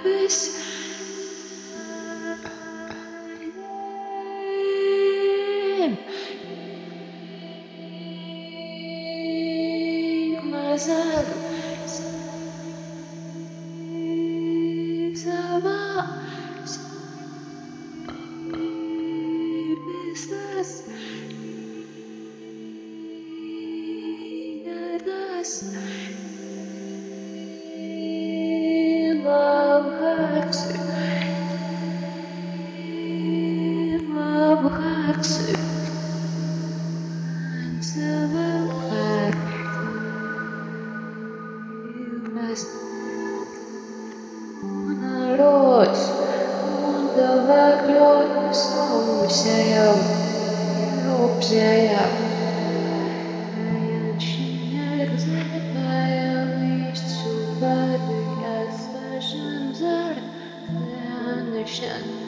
Love hurts. Love hurts. And silver black. You must народ. Давай клён снова я общая. Начинает моя листь, субарь, я сажен зар, я начну.